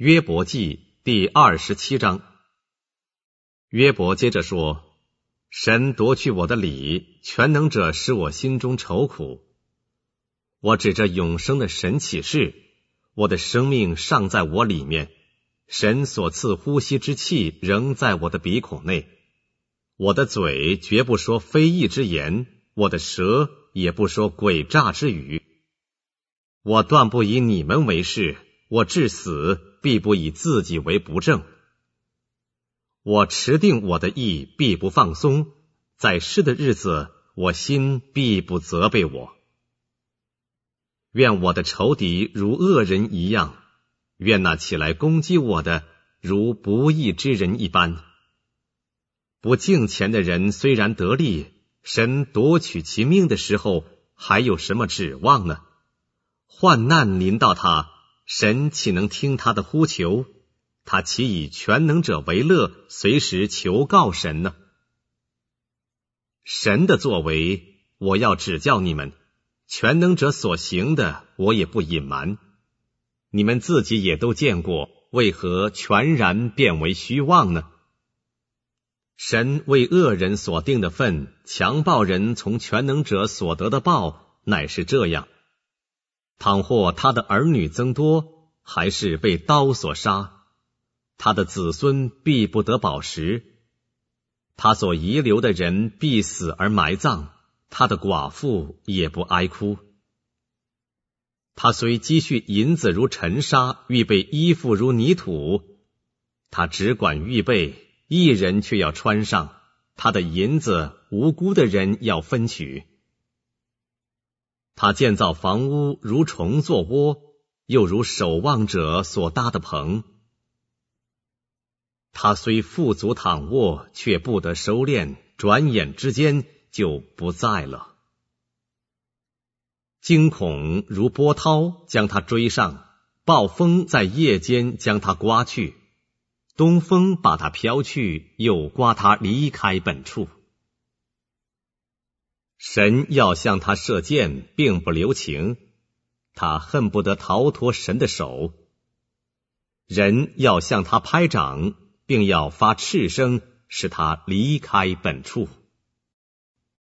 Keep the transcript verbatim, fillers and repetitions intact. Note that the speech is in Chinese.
约伯记第二十七章。约伯接着说：神夺去我的理，全能者使我心中愁苦。我指着永生的神起誓，我的生命尚在我里面，神所赐呼吸之气仍在我的鼻孔内。我的嘴绝不说非义之言，我的舌也不说诡诈之语。我断不以你们为是，我至死必不以自己为不正。我持定我的意，必不放松，在世的日子，我心必不责备我。愿我的仇敌如恶人一样，愿那起来攻击我的如不义之人一般。不敬虔的人虽然得利，神夺取其命的时候，还有什么指望呢？患难临到他，神岂能听他的呼求？他岂以全能者为乐，随时求告神呢？神的作为，我要指教你们；全能者所行的，我也不隐瞒。你们自己也都见过，为何全然变为虚妄呢？神为恶人所定的分，强暴人从全能者所得的报，乃是这样：倘或他的儿女增多，还是被刀所杀，他的子孙必不得饱食，他所遗留的人必死而埋葬，他的寡妇也不哀哭。他虽积蓄银子如尘沙，预备衣服如泥土，他只管预备，一人却要穿上，他的银子无辜的人要分取。他建造房屋如虫作窝，又如守望者所搭的棚。他虽富足躺卧，却不得收敛，转眼之间就不在了。惊恐如波涛将他追上，暴风在夜间将他刮去，东风把他飘去，又刮他离开本处。神要向他射箭，并不留情，他恨不得逃脱神的手。人要向他拍掌，并要发斥声，使他离开本处。